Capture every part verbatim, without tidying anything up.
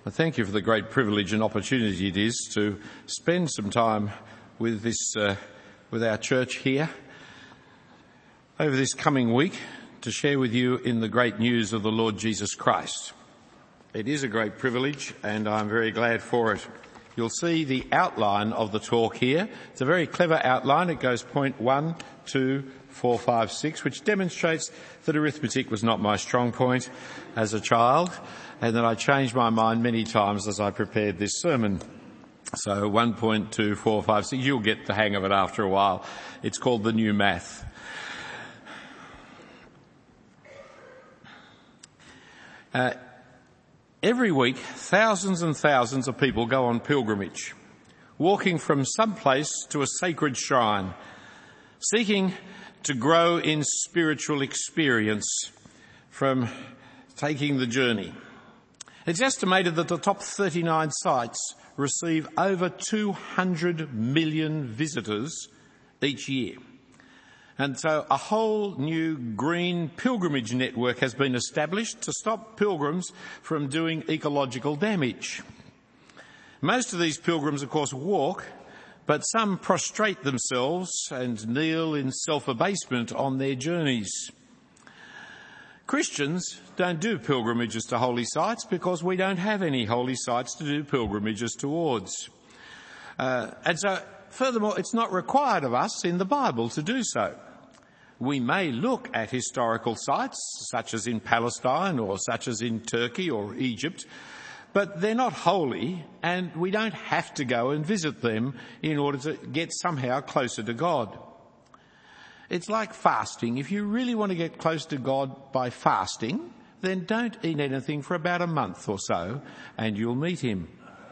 I thank you for the great privilege and opportunity it is to spend some time with this, uh, with our church here over this coming week to share with you in the great news of the Lord Jesus Christ. It is a great privilege and I'm very glad for it. You'll see the outline of the talk here. It's a very clever outline. It goes point one, two, four, five, six, which demonstrates that arithmetic was not my strong point as a child, and that I changed my mind many times as I prepared this sermon. So one point two four five six, you'll get the hang of it after a while. It's called the new math. Uh, every week, thousands and thousands of people go on pilgrimage, walking from some place to a sacred shrine, seeking to grow in spiritual experience from taking the journey. It's estimated that the top thirty-nine sites receive over two hundred million visitors each year. And so a whole new green pilgrimage network has been established to stop pilgrims from doing ecological damage. Most of these pilgrims, of course, walk, but some prostrate themselves and kneel in self-abasement on their journeys. Christians don't do pilgrimages to holy sites because we don't have any holy sites to do pilgrimages towards. Uh, and so, furthermore, it's not required of us in the Bible to do so. We may look at historical sites, such as in Palestine or such as in Turkey or Egypt, but they're not holy and we don't have to go and visit them in order to get somehow closer to God. It's like fasting. If you really want to get close to God by fasting, then don't eat anything for about a month or so and you'll meet him.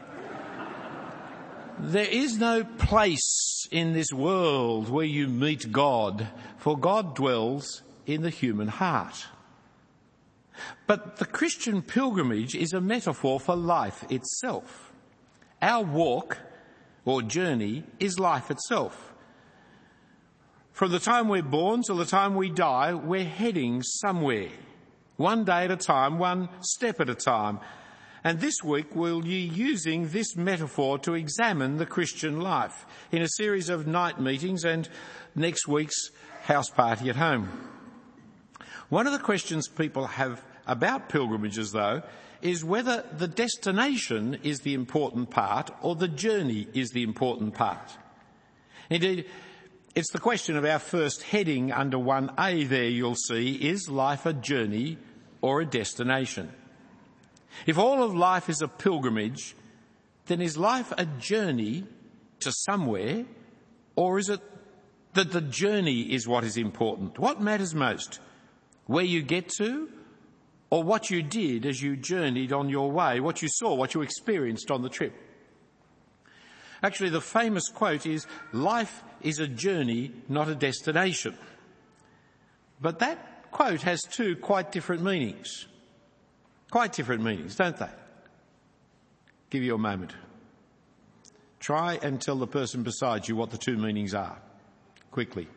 There is no place in this world where you meet God, for God dwells in the human heart. But the Christian pilgrimage is a metaphor for life itself. Our walk or journey is life itself. From the time we're born till the time we die, we're heading somewhere. One day at a time, one step at a time. And this week we'll be using this metaphor to examine the Christian life in a series of night meetings and next week's house party at home. One of the questions people have about pilgrimages, though, is whether the destination is the important part or the journey is the important part. Indeed, it's the question of our first heading under one A there, you'll see, is life a journey or a destination? If all of life is a pilgrimage, then is life a journey to somewhere, or is it that the journey is what is important? What matters most? Where you get to, or what you did as you journeyed on your way, what you saw, what you experienced on the trip? Actually, the famous quote is, "Life is a journey, not a destination." But that quote has two quite different meanings. Quite different meanings, don't they? Give you a moment. Try and tell the person beside you what the two meanings are. Quickly.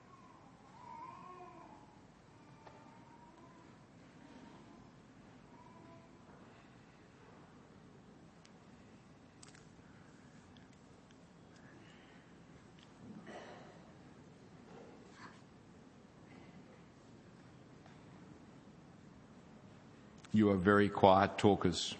You are very quiet talkers.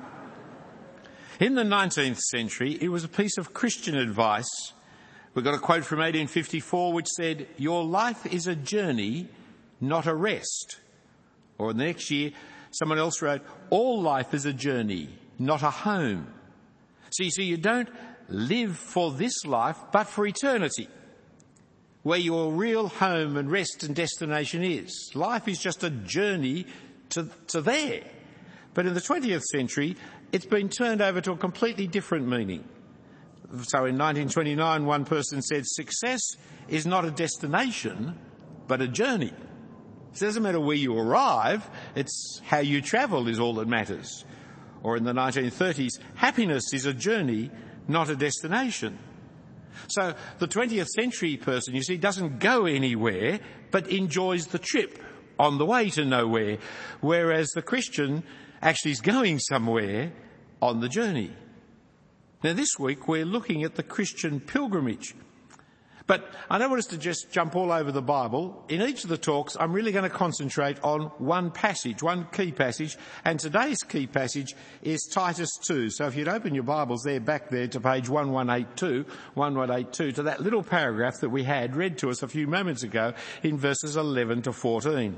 In the nineteenth century, it was a piece of Christian advice. We got a quote from eighteen fifty-four which said, "Your life is a journey, not a rest." Or the next year, someone else wrote, "All life is a journey, not a home." So you see, you don't live for this life, but for eternity, where your real home and rest and destination is. Life is just a journey To, to there. But in the twentieth century, it's been turned over to a completely different meaning. So in nineteen twenty-nine, one person said, "Success is not a destination, but a journey." It doesn't matter where you arrive, it's how you travel is all that matters. Or in the nineteen thirties, happiness is a journey, not a destination. So the twentieth century person, you see, doesn't go anywhere, but enjoys the trip on the way to nowhere, whereas the Christian actually is going somewhere, on the journey. Now this week we're looking at the Christian pilgrimage. But I don't want us to just jump all over the Bible. In each of the talks, I'm really going to concentrate on one passage, one key passage. And today's key passage is Titus two. So if you'd open your Bibles there, back there to page eleven eighty-two, eleven eighty-two, to that little paragraph that we had read to us a few moments ago in verses eleven to fourteen.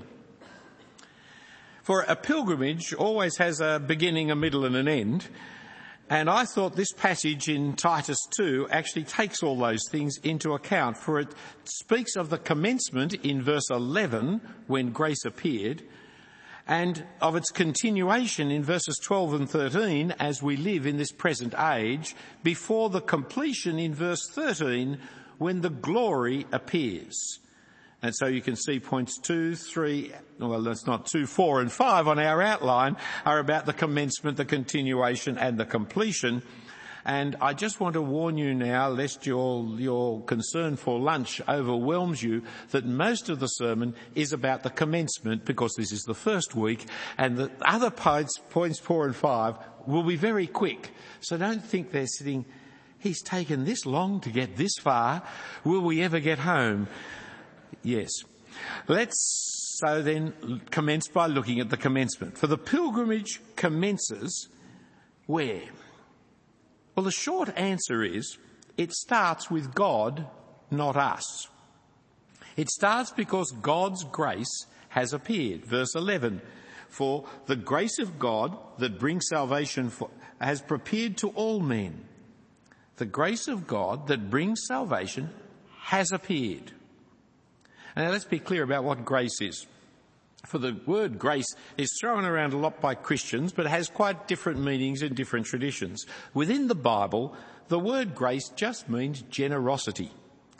For a pilgrimage always has a beginning, a middle and an end. And I thought this passage in Titus two actually takes all those things into account, for it speaks of the commencement in verse eleven, when grace appeared, and of its continuation in verses twelve and thirteen as we live in this present age, before the completion in verse thirteen, when the glory appears. And so you can see points two, three, well, that's not two, four and five on our outline are about the commencement, the continuation and the completion. And I just want to warn you now, lest your, your concern for lunch overwhelms you, that most of the sermon is about the commencement, because this is the first week, and the other points, points four and five, will be very quick. So don't think they're sitting, he's taken this long to get this far, will we ever get home? Yes. Let's so then commence by looking at the commencement. For the pilgrimage commences where? Well, the short answer is it starts with God, not us. It starts because God's grace has appeared. Verse eleven. For the grace of God that brings salvation for, has prepared to all men. The grace of God that brings salvation has appeared. Now let's be clear about what grace is. For the word grace is thrown around a lot by Christians, but has quite different meanings in different traditions. Within the Bible, the word grace just means generosity.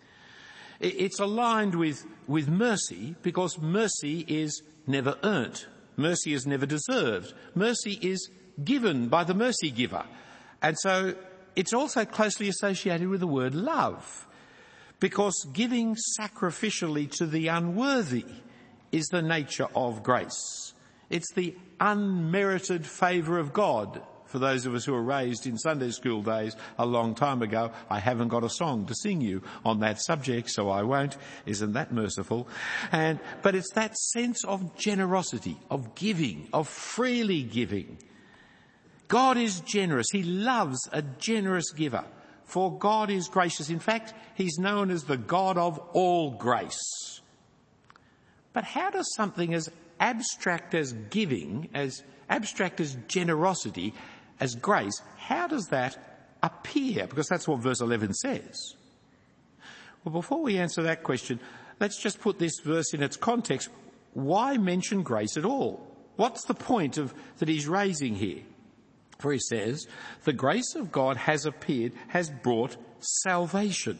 It's aligned with, with mercy, because mercy is never earned. Mercy is never deserved. Mercy is given by the mercy giver. And so it's also closely associated with the word love, because giving sacrificially to the unworthy is the nature of grace. It's the unmerited favour of God. For those of us who were raised in Sunday school days a long time ago, I haven't got a song to sing you on that subject, so I won't. Isn't that merciful? And, but it's that sense of generosity, of giving, of freely giving. God is generous. He loves a generous giver. For God is gracious. In fact, he's known as the God of all grace. But how does something as abstract as giving, as abstract as generosity, as grace, how does that appear? Because that's what verse eleven says. Well, before we answer that question, let's just put this verse in its context. Why mention grace at all? What's the point of that he's raising here? For he says, the grace of God has appeared, has brought salvation,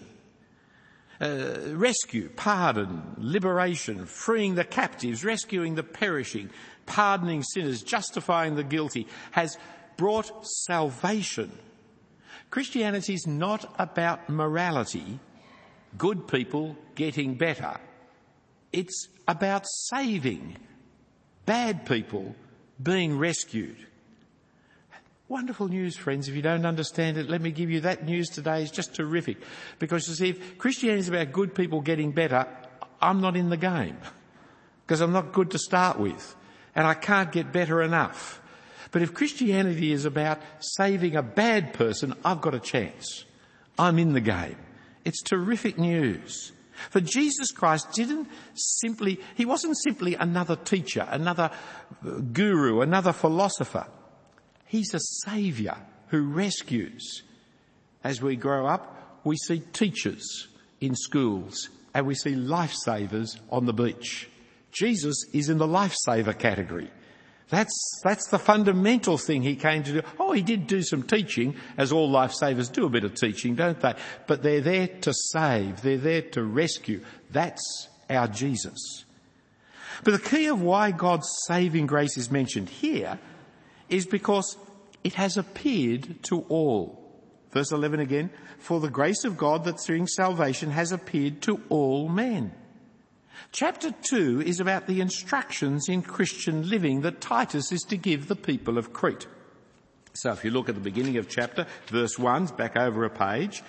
uh, rescue, pardon, liberation, freeing the captives, rescuing the perishing, pardoning sinners, justifying the guilty, has brought salvation. Christianity is not about morality, good people getting better. It's about saving bad people being rescued. Wonderful news, friends. If you don't understand it, let me give you that news today. Is just terrific. Because you see, if Christianity is about good people getting better, I'm not in the game. Because I'm not good to start with. And I can't get better enough. But if Christianity is about saving a bad person, I've got a chance. I'm in the game. It's terrific news. For Jesus Christ didn't simply, he wasn't simply another teacher, another guru, another philosopher. He's a saviour who rescues. As we grow up, we see teachers in schools and we see lifesavers on the beach. Jesus is in the lifesaver category. That's, that's the fundamental thing he came to do. Oh, he did do some teaching, as all lifesavers do a bit of teaching, don't they? But they're there to save. They're there to rescue. That's our Jesus. But the key of why God's saving grace is mentioned here is because it has appeared to all. Verse eleven again, for the grace of God that brings salvation has appeared to all men. Chapter two is about the instructions in Christian living that Titus is to give the people of Crete. So if you look at the beginning of chapter, verse one, back over a page,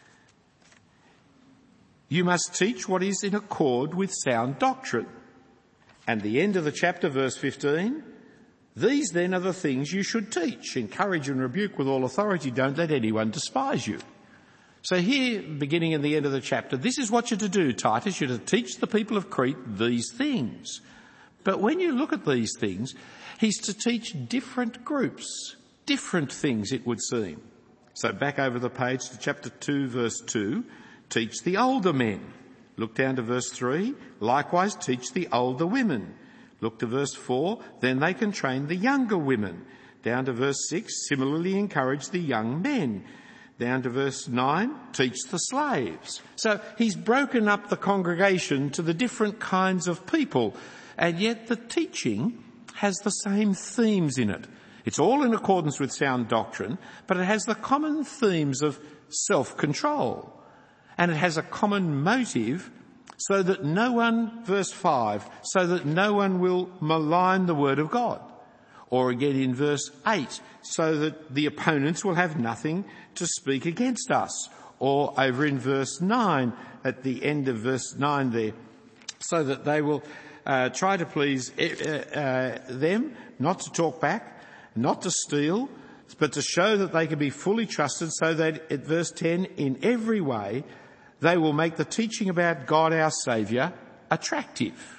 you must teach what is in accord with sound doctrine. And the end of the chapter, verse fifteen, these then are the things you should teach. Encourage and rebuke with all authority. Don't let anyone despise you. So here, beginning and the end of the chapter, this is what you're to do, Titus. You're to teach the people of Crete these things. But when you look at these things, he's to teach different groups, different things it would seem. So back over the page to chapter two, verse two, teach the older men. Look down to verse three, likewise teach the older women. Look to verse four, then they can train the younger women. Down to verse six, similarly encourage the young men. Down to verse nine, teach the slaves. So he's broken up the congregation to the different kinds of people, and yet the teaching has the same themes in it. It's all in accordance with sound doctrine, but it has the common themes of self-control. And it has a common motive so that no one, verse five, so that no one will malign the word of God. Or again in verse eight, so that the opponents will have nothing to speak against us. Or over in verse nine, at the end of verse nine there, so that they will uh, try to please uh, uh, them, not to talk back, not to steal, but to show that they can be fully trusted, so that at verse ten, in every way, they will make the teaching about God our Saviour attractive.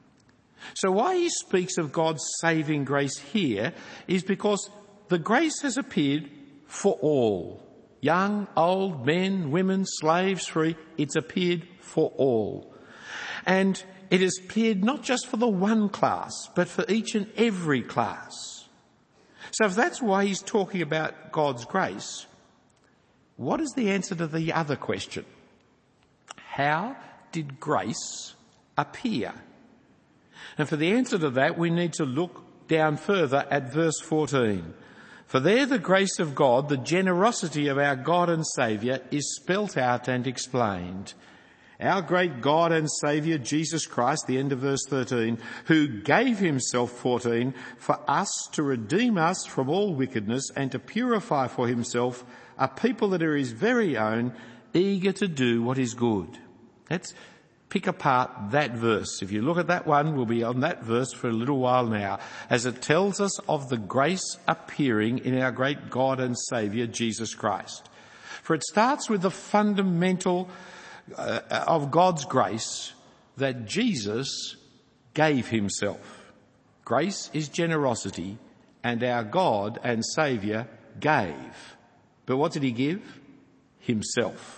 So why he speaks of God's saving grace here is because the grace has appeared for all. Young, old, men, women, slaves, free. It's appeared for all. And it has appeared not just for the one class, but for each and every class. So if that's why he's talking about God's grace, what is the answer to the other question? How did grace appear? And for the answer to that, we need to look down further at verse fourteen. For there the grace of God, the generosity of our God and Saviour, is spelt out and explained. Our great God and Saviour, Jesus Christ, the end of verse thirteen, who gave himself, fourteen, for us to redeem us from all wickedness and to purify for himself a people that are his very own, eager to do what is good. Let's pick apart that verse. If you look at that one, we'll be on that verse for a little while now, as it tells us of the grace appearing in our great God and Saviour, Jesus Christ. For it starts with the fundamental uh, of God's grace, that Jesus gave himself. Grace is generosity, and our God and Saviour gave. But what did he give? Himself.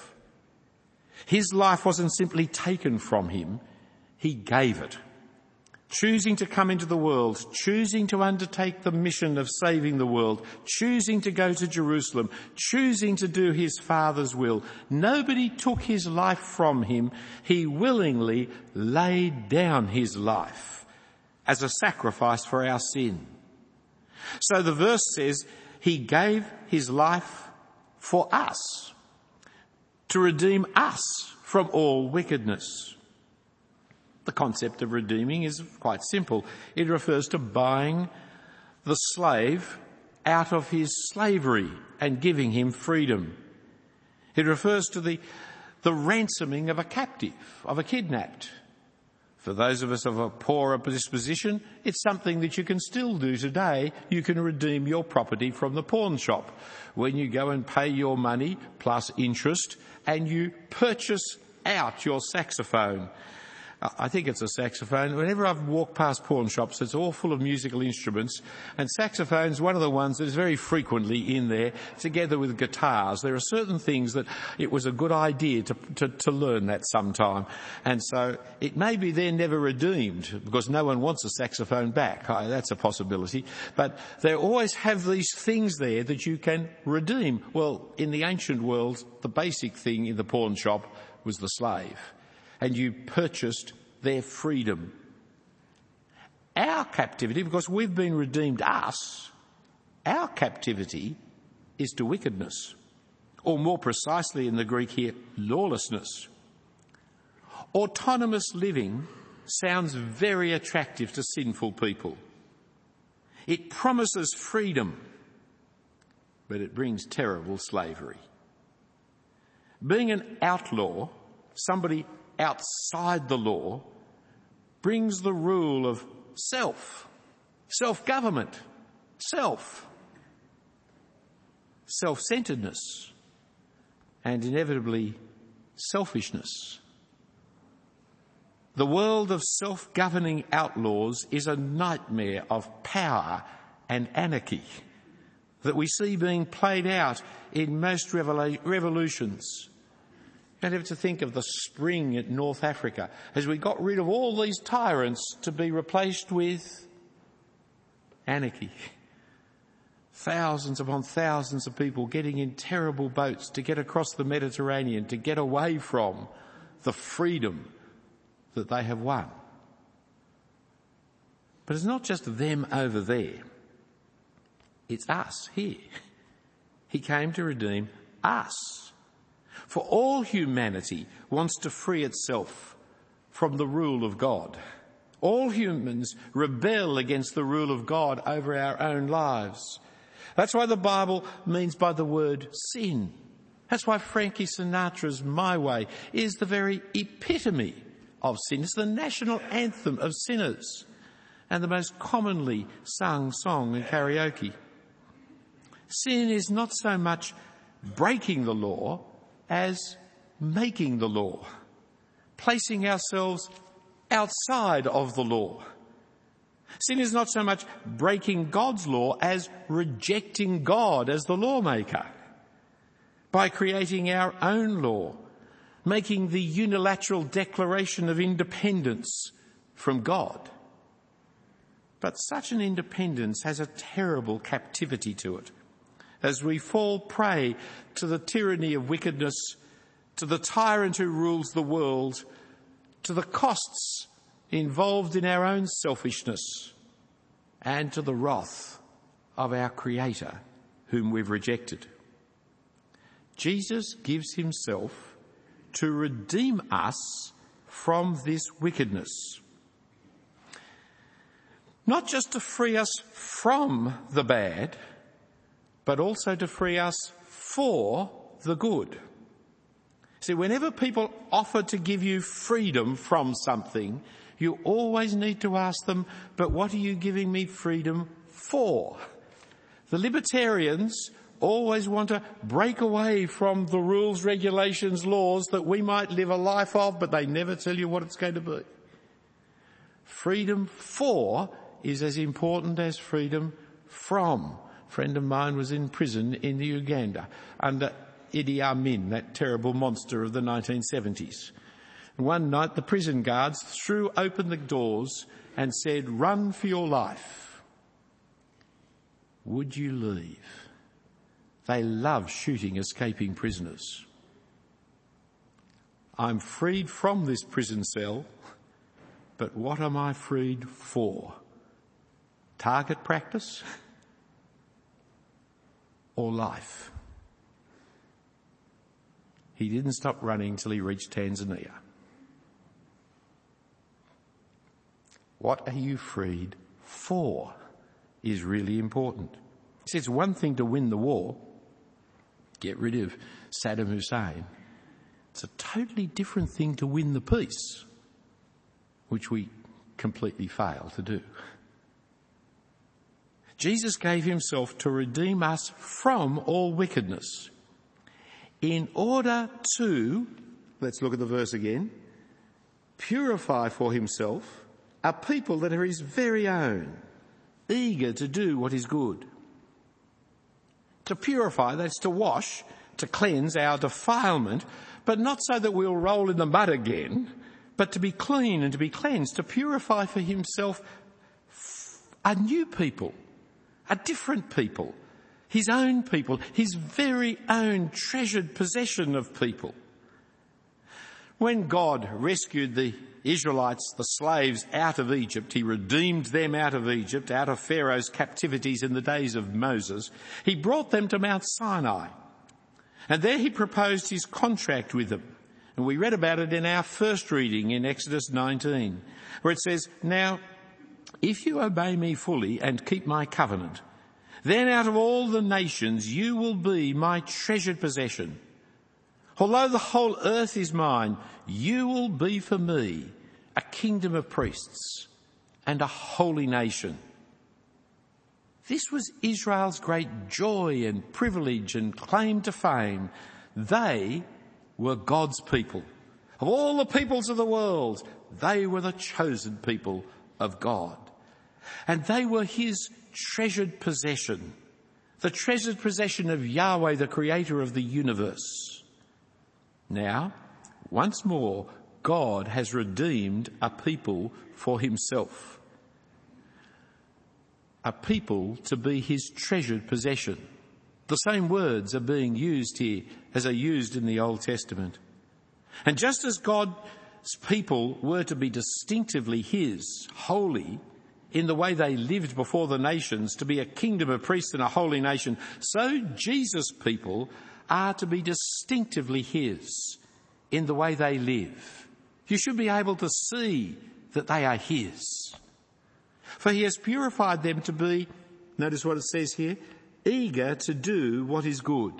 His life wasn't simply taken from him, he gave it. Choosing to come into the world, choosing to undertake the mission of saving the world, choosing to go to Jerusalem, choosing to do his Father's will. Nobody took his life from him. He willingly laid down his life as a sacrifice for our sin. So the verse says he gave his life for us, to redeem us from all wickedness. The concept of redeeming is quite simple. It refers to buying the slave out of his slavery and giving him freedom. It refers to the, the ransoming of a captive, of a kidnapped. For those of us of a poorer disposition, it's something that you can still do today. You can redeem your property from the pawn shop when you go and pay your money plus interest and you purchase out your saxophone. I think it's a saxophone. Whenever I've walked past pawn shops, it's all full of musical instruments, and saxophone's one of the ones that is very frequently in there, together with guitars. There are certain things that it was a good idea to, to, to learn that sometime. And so it may be they're never redeemed, because no one wants a saxophone back. That's a possibility. But they always have these things there that you can redeem. Well, in the ancient world, the basic thing in the pawn shop was the slave. And you purchased their freedom. Our captivity, because we've been redeemed us, our captivity is to wickedness. Or more precisely in the Greek here, lawlessness. Autonomous living sounds very attractive to sinful people. It promises freedom. but it brings terrible slavery. Being an outlaw, somebody outside the law, brings the rule of self, self-government, self, self-centeredness, and inevitably selfishness. The world of self-governing outlaws is a nightmare of power and anarchy that we see being played out in most revolu- revolutions. You don't have to think of the spring at North Africa as we got rid of all these tyrants to be replaced with anarchy. Thousands upon thousands of people getting in terrible boats to get across the Mediterranean, to get away from the freedom that they have won. But it's not just them over there. It's us here. He came to redeem us. For all humanity wants to free itself from the rule of God. All humans rebel against the rule of God over our own lives. That's why the Bible means by the word sin. That's why Frankie Sinatra's My Way is the very epitome of sin. It's the national anthem of sinners and the most commonly sung song in karaoke. Sin is not so much breaking the law as making the law, placing ourselves outside of the law. Sin is not so much breaking God's law as rejecting God as the lawmaker by creating our own law, making the unilateral declaration of independence from God. But such an independence has a terrible captivity to it, as we fall prey to the tyranny of wickedness, to the tyrant who rules the world, to the costs involved in our own selfishness, and to the wrath of our Creator, whom we've rejected. Jesus gives himself to redeem us from this wickedness. Not just to free us from the bad, but also to free us for the good. See, whenever people offer to give you freedom from something, you always need to ask them, but what are you giving me freedom for? The libertarians always want to break away from the rules, regulations, laws that we might live a life of, but they never tell you what it's going to be. Freedom for is as important as freedom from. A friend of mine was in prison in Uganda under Idi Amin, that terrible monster of the nineteen seventies. And one night the prison guards threw open the doors and said, "Run for your life." Would you leave? They love shooting escaping prisoners. I'm freed from this prison cell, but what am I freed for? Target practice or life? He didn't stop running till he reached Tanzania. What are you freed for is really important. See, it's one thing to win the war, get rid of Saddam Hussein. It's a totally different thing to win the peace, which we completely fail to do. Jesus gave himself to redeem us from all wickedness in order to, let's look at the verse again, purify for himself a people that are his very own, eager to do what is good. To purify, that's to wash, to cleanse our defilement, but not so that we'll roll in the mud again, but to be clean and to be cleansed, to purify for himself a new people, a different people, his own people, his very own treasured possession of people. When God rescued the Israelites, the slaves, out of Egypt, he redeemed them out of Egypt, out of Pharaoh's captivities in the days of Moses. He brought them to Mount Sinai, and there he proposed his contract with them. And we read about it in our first reading in Exodus nineteen, where it says, "Now, if you obey me fully and keep my covenant, Then out of all the nations you will be my treasured possession. Although the whole earth is mine, you will be for me a kingdom of priests and a holy nation. This was Israel's great joy and privilege and claim to fame. They were God's people. Of all the peoples of the world, they were the chosen people of God. And they were his treasured possession, the treasured possession of Yahweh, the creator of the universe. Now, once more, God has redeemed a people for himself. A people to be his treasured possession. The same words are being used here as are used in the Old Testament. And just as God's people were to be distinctively his, holy, in the way they lived before the nations, to be a kingdom of priests and a holy nation, so Jesus' people are to be distinctively his in the way they live. You should be able to see that they are his. For he has purified them to be, notice what it says here, eager to do what is good.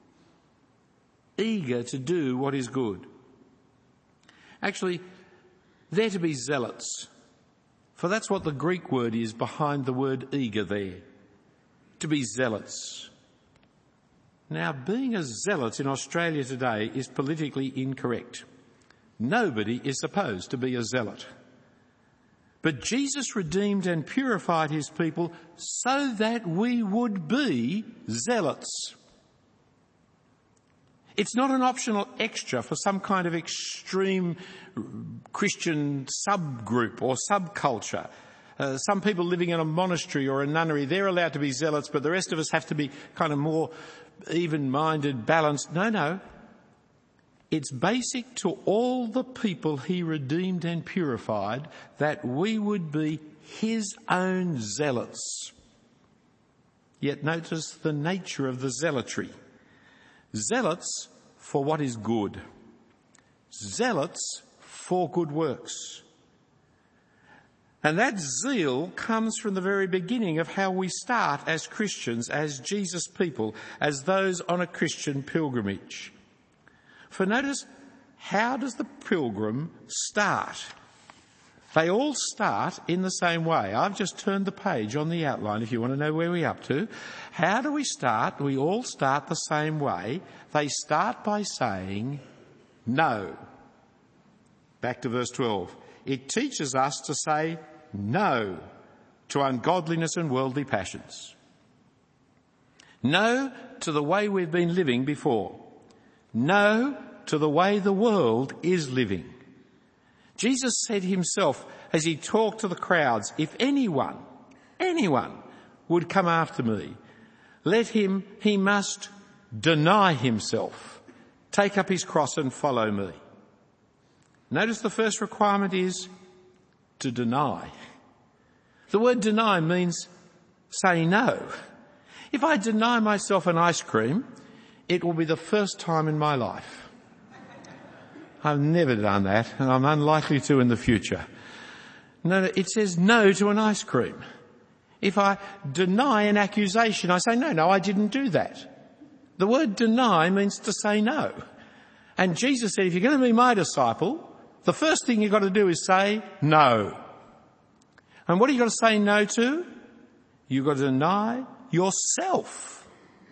Eager to do what is good. Actually, they're to be zealots. For that's what the Greek word is behind the word eager there. To be zealots. Now, being a zealot in Australia today is politically incorrect. Nobody is supposed to be a zealot. But Jesus redeemed and purified his people so that we would be zealots. It's not an optional extra for some kind of extreme Christian subgroup or subculture. Uh, some people living in a monastery or a nunnery, they're allowed to be zealots, but the rest of us have to be kind of more even-minded, balanced. No, no. It's basic to all the people he redeemed and purified that we would be his own zealots. Yet notice the nature of the zealotry. Zealots for what is good. Zealots for good works. And that zeal comes from the very beginning of how we start as Christians, as Jesus' people, as those on a Christian pilgrimage. For notice, how does the pilgrim start? They all start in the same way. I've just turned the page on the outline if you want to know where we're up to. How do we start? We all start the same way. They start by saying no. Back to verse twelve. It teaches us to say no to ungodliness and worldly passions. No to the way we've been living before. No to the way the world is living. Jesus said himself as he talked to the crowds, if anyone, anyone would come after me, let him, he must deny himself, take up his cross and follow me. Notice the first requirement is to deny. The word deny means say no. If I deny myself an ice cream, it will be the first time in my life. I've never done that, and I'm unlikely to in the future. No, no, it says no to an ice cream. If I deny an accusation, I say, no, no, I didn't do that. The word deny means to say no. And Jesus said, if you're going to be my disciple, the first thing you've got to do is say no. And what have you got to say no to? You've got to deny yourself.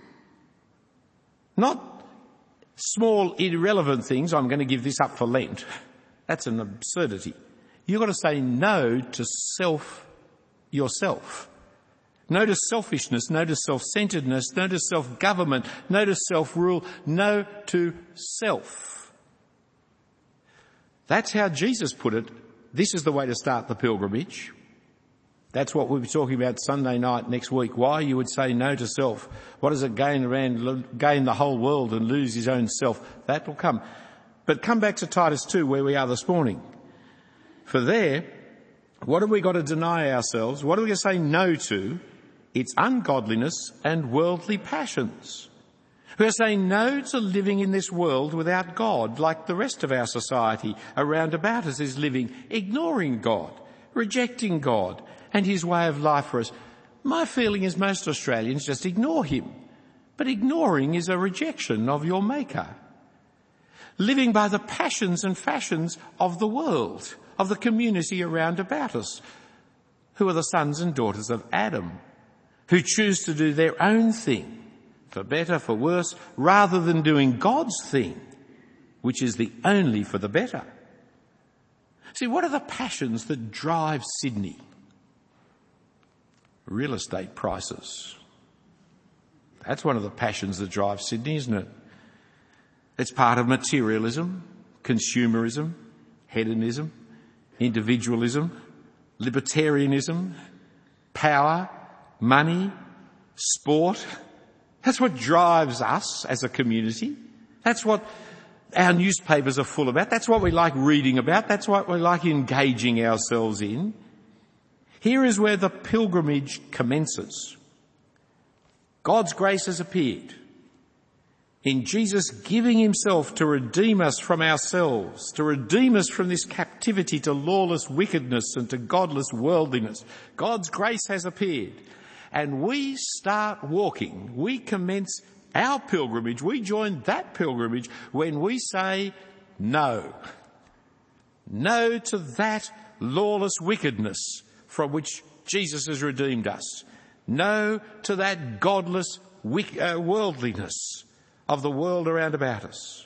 Not small, irrelevant things. I'm going to give this up for Lent. That's an absurdity. You've got to say no to self, yourself. No to selfishness, no to self-centeredness, no to self-government, no to self-rule, no to self. That's how Jesus put it. This is the way to start the pilgrimage. That's what we'll be talking about Sunday night next week. Why you would say no to self. What does it gain around, gain the whole world and lose his own self? That will come. But come back to Titus two where we are this morning. For there, what have we got to deny ourselves? What are we going to say no to? It's ungodliness and worldly passions. We're saying no to living in this world without God, like the rest of our society around about us is living, ignoring God, rejecting God and his way of life for us. My feeling is most Australians just ignore him. But ignoring is a rejection of your Maker. Living by the passions and fashions of the world, of the community around about us, who are the sons and daughters of Adam, who choose to do their own thing, for better, for worse, rather than doing God's thing, which is the only for the better. See, what are the passions that drive Sydney? Real estate prices. That's one of the passions that drive Sydney, isn't it? It's part of materialism, consumerism, hedonism, individualism, libertarianism, power, money, sport. That's what drives us as a community. That's what our newspapers are full about. That's what we like reading about. That's what we like engaging ourselves in. Here is where the pilgrimage commences. God's grace has appeared in Jesus giving himself to redeem us from ourselves, to redeem us from this captivity to lawless wickedness and to godless worldliness. God's grace has appeared, and we start walking. We commence our pilgrimage. We join that pilgrimage when we say no. No to that lawless wickedness from which Jesus has redeemed us. No to that godless wick- uh, worldliness of the world around about us.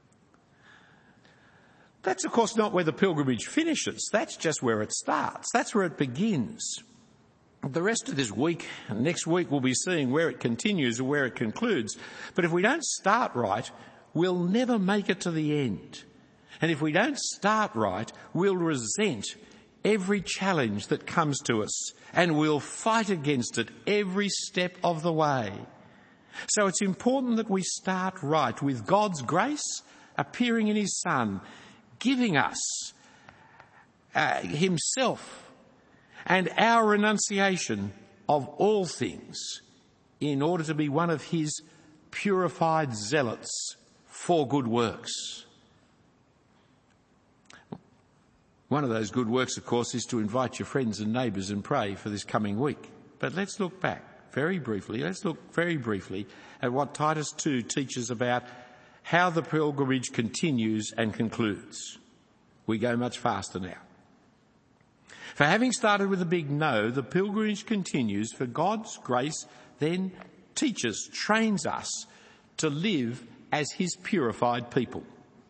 That's, of course, not where the pilgrimage finishes. That's just where it starts. That's where it begins. The rest of this week and next week we'll be seeing where it continues or where it concludes. But if we don't start right, we'll never make it to the end. And if we don't start right, we'll resent every challenge that comes to us, and we'll fight against it every step of the way. So it's important that we start right with God's grace appearing in his Son, giving us uh, himself and our renunciation of all things in order to be one of his purified zealots for good works. One of those good works, of course, is to invite your friends and neighbours and pray for this coming week. But let's look back very briefly. Let's look very briefly at what Titus two teaches about how the pilgrimage continues and concludes. We go much faster now. For having started with a big no, the pilgrimage continues, for God's grace then teaches, trains us to live as his purified people.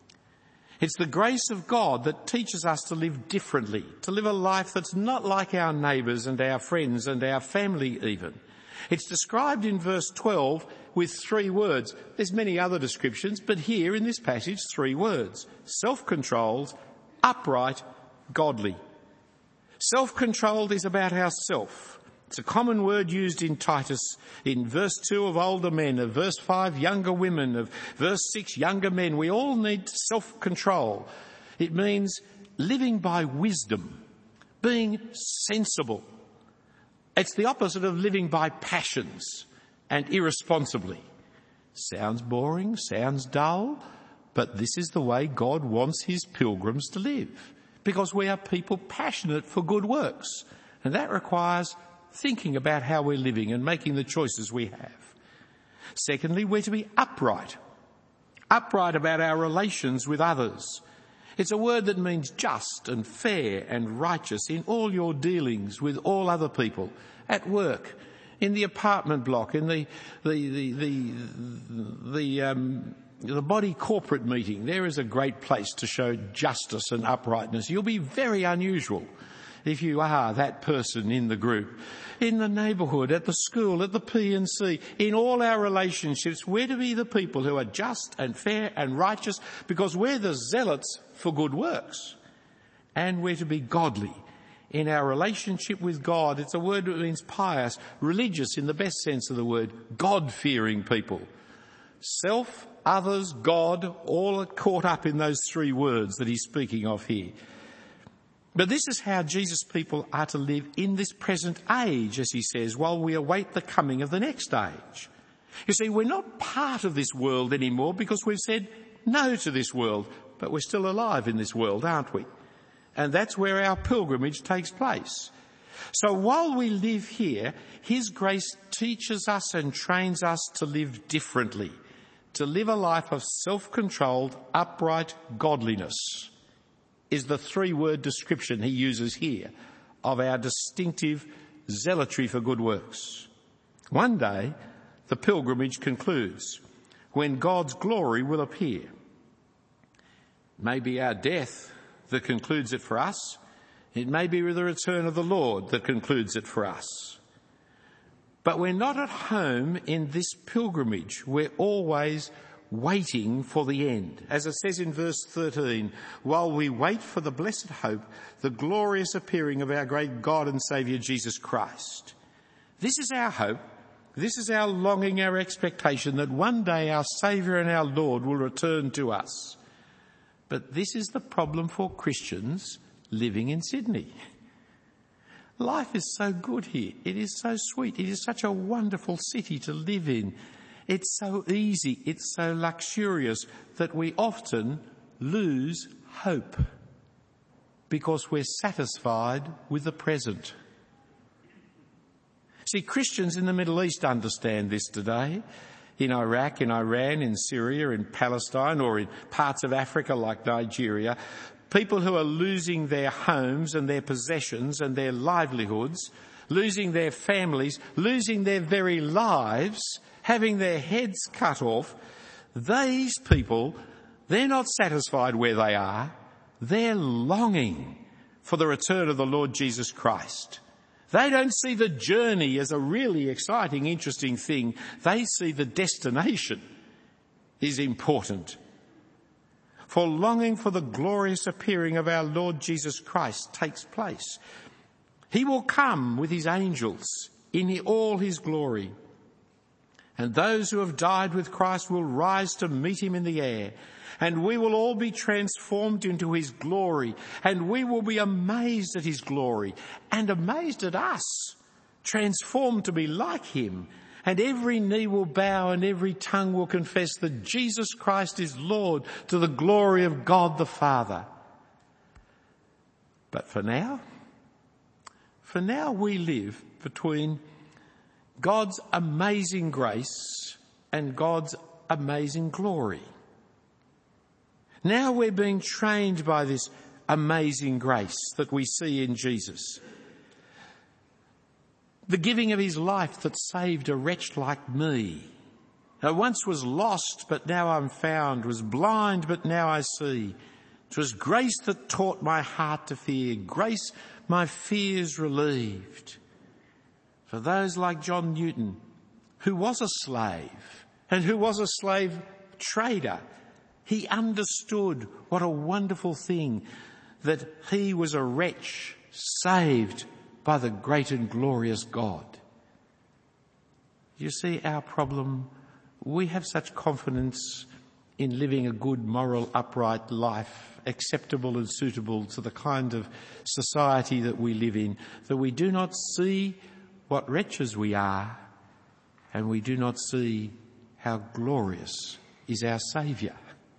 It's the grace of God that teaches us to live differently, to live a life that's not like our neighbours and our friends and our family even. It's described in verse twelve with three words. There's many other descriptions, but here in this passage, three words. Self-controlled, upright, godly. Self-controlled is about ourself. It's a common word used in Titus, in verse two of older men, of verse five younger women, of verse six younger men. We all need self-control. It means living by wisdom, being sensible. It's the opposite of living by passions and irresponsibly. Sounds boring, sounds dull, but this is the way God wants his pilgrims to live, because we are people passionate for good works, and that requires thinking about how we're living and making the choices we have. Secondly, we're to be upright. Upright about our relations with others. It's a word that means just and fair and righteous in all your dealings with all other people, at work, in the apartment block, in the the the the the, um, the body corporate meeting. There is a great place to show justice and uprightness. You'll be very unusual if you are that person in the group. In the neighbourhood, at the school, at the P and C, in all our relationships, we're to be the people who are just and fair and righteous, because we're the zealots for good works. And we're to be godly in our relationship with God. It's a word that means pious, religious in the best sense of the word, God-fearing people. Self, others, God, all are caught up in those three words that he's speaking of here. But this is how Jesus' people are to live in this present age, as he says, while we await the coming of the next age. You see, we're not part of this world anymore because we've said no to this world, but we're still alive in this world, aren't we? And that's where our pilgrimage takes place. So while we live here, his grace teaches us and trains us to live differently, to live a life of self-controlled, upright godliness, is the three-word description he uses here of our distinctive zealotry for good works. One day, the pilgrimage concludes when God's glory will appear. It may be our death that concludes it for us. It may be the return of the Lord that concludes it for us. But we're not at home in this pilgrimage. We're always waiting for the end. As it says in verse thirteen, while we wait for the blessed hope, the glorious appearing of our great God and Saviour Jesus Christ. This is our hope. This is our longing, our expectation that one day our Saviour and our Lord will return to us. But this is the problem for Christians living in Sydney. Life is so good here. It is so sweet. It is such a wonderful city to live in. It's so easy. It's so luxurious that we often lose hope because we're satisfied with the present. See, Christians in the Middle East understand this today. In Iraq, in Iran, in Syria, in Palestine, or in parts of Africa like Nigeria, people who are losing their homes and their possessions and their livelihoods, losing their families, losing their very lives, having their heads cut off, these people, they're not satisfied where they are. They're longing for the return of the Lord Jesus Christ. They don't see the journey as a really exciting, interesting thing. They see the destination is important. For longing for the glorious appearing of our Lord Jesus Christ takes place. He will come with his angels in all his glory. And those who have died with Christ will rise to meet him in the air. And we will all be transformed into his glory. And we will be amazed at his glory and amazed at us, transformed to be like him. And every knee will bow and every tongue will confess that Jesus Christ is Lord, to the glory of God the Father. But for now, for now we live between God's amazing grace and God's amazing glory. Now we're being trained by this amazing grace that we see in Jesus. The giving of his life that saved a wretch like me. I once was lost, but now I'm found, was blind, but now I see. 'Twas grace that taught my heart to fear, grace my fears relieved. For those like John Newton, who was a slave, and who was a slave trader, he understood what a wonderful thing that he was a wretch saved by the great and glorious God. You see, our problem, we have such confidence in living a good, moral, upright life, acceptable and suitable to the kind of society that we live in, that we do not see what wretches we are, and we do not see how glorious is our Saviour.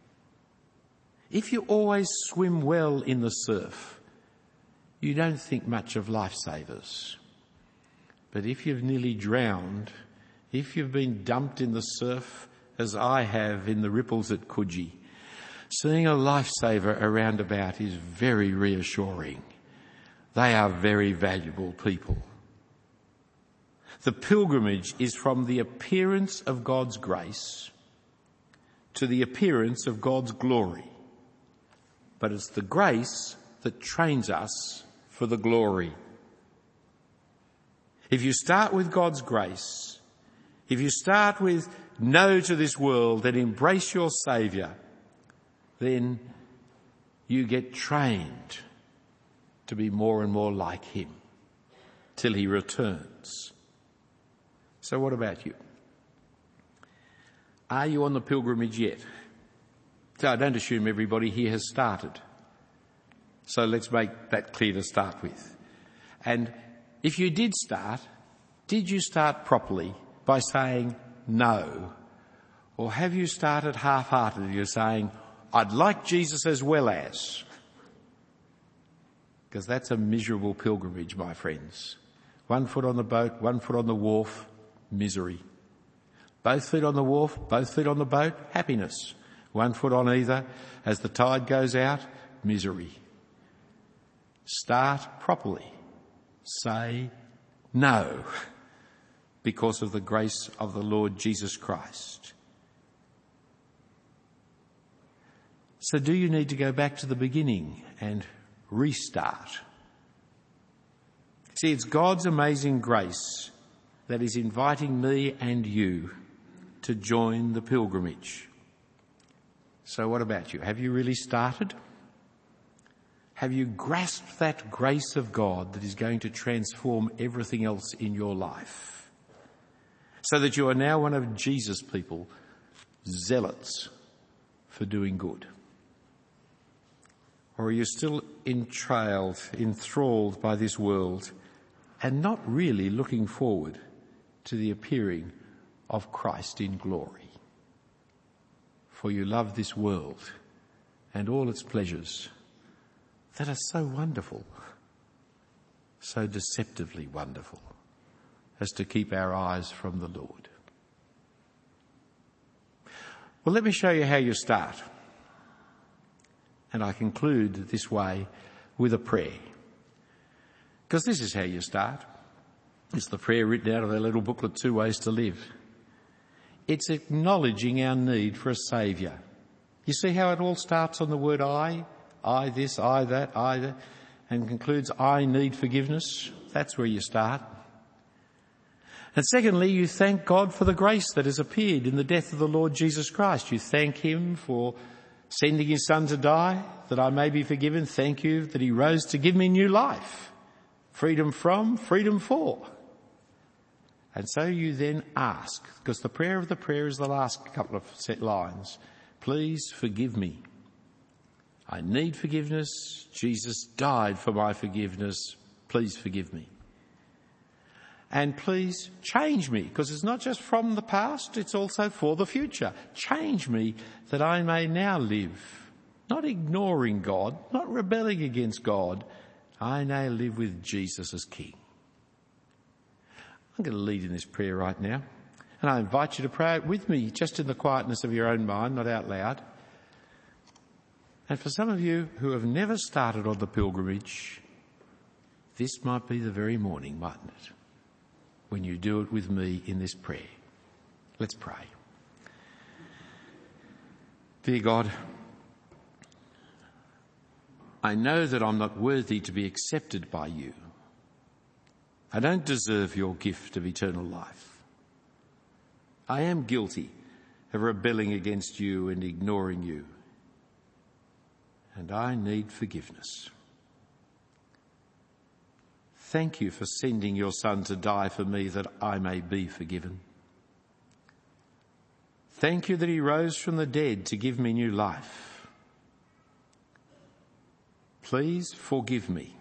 If you always swim well in the surf, you don't think much of lifesavers. But if you've nearly drowned, if you've been dumped in the surf, as I have in the ripples at Coogee, seeing a lifesaver around about is very reassuring. They are very valuable people. The pilgrimage is from the appearance of God's grace to the appearance of God's glory. But it's the grace that trains us for the glory. If you start with God's grace, if you start with no to this world and embrace your Saviour, then you get trained to be more and more like him till he returns. So what about you? Are you on the pilgrimage yet? So I don't assume everybody here has started. So let's make that clear to start with. And if you did start, did you start properly by saying no? Or have you started half-heartedly? You're saying, I'd like Jesus as well as. Because that's a miserable pilgrimage, my friends. One foot on the boat, one foot on the wharf, misery. Both feet on the wharf, both feet on the boat, happiness. One foot on either. As the tide goes out, misery. Start properly. Say no, because of the grace of the Lord Jesus Christ. So do you need to go back to the beginning and restart? See, it's God's amazing grace that is inviting me and you to join the pilgrimage. So what about you? Have you really started? Have you grasped that grace of God that is going to transform everything else in your life? So that you are now one of Jesus' people, zealots for doing good. Or are you still entrailed, enthralled by this world and not really looking forward to the appearing of Christ in glory? For you love this world and all its pleasures that are so wonderful, so deceptively wonderful, as to keep our eyes from the Lord. Well, let me show you how you start. And I conclude this way with a prayer. Because this is how you start. It's the prayer written out of that little booklet, Two Ways to Live. It's acknowledging our need for a saviour. You see how it all starts on the word I? I this, I that, I that, and concludes, I need forgiveness. That's where you start. And secondly, you thank God for the grace that has appeared in the death of the Lord Jesus Christ. You thank him for sending his son to die, that I may be forgiven. Thank you that he rose to give me new life. Freedom from, freedom for. And so you then ask, because the prayer of the prayer is the last couple of set lines. Please forgive me. I need forgiveness. Jesus died for my forgiveness. Please forgive me. And please change me, because it's not just from the past, it's also for the future. Change me that I may now live, not ignoring God, not rebelling against God. I now live with Jesus as King. I'm going to lead in this prayer right now. And I invite you to pray it with me, just in the quietness of your own mind, not out loud. And for some of you who have never started on the pilgrimage, this might be the very morning, mightn't it? When you do it with me in this prayer. Let's pray. Dear God, I know that I'm not worthy to be accepted by you. I don't deserve your gift of eternal life. I am guilty of rebelling against you and ignoring you. And I need forgiveness. Thank you for sending your son to die for me that I may be forgiven. Thank you that he rose from the dead to give me new life. Please forgive me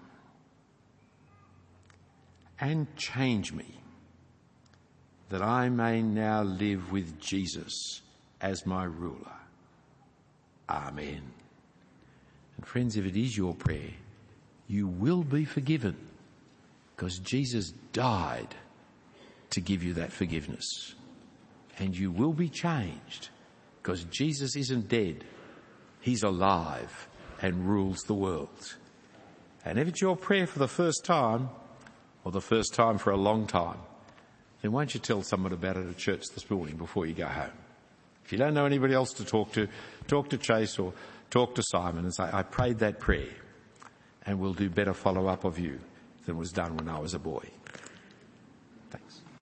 and change me that I may now live with Jesus as my ruler. Amen. And friends, if it is your prayer, you will be forgiven, because Jesus died to give you that forgiveness. And you will be changed, because Jesus isn't dead. He's alive and rules the world. And if it's your prayer for the first time, or the first time for a long time, then won't you tell someone about it at church this morning before you go home? If you don't know anybody else to talk to, talk to Chase or talk to Simon and say, I prayed that prayer, and we'll do better follow-up of you than was done when I was a boy.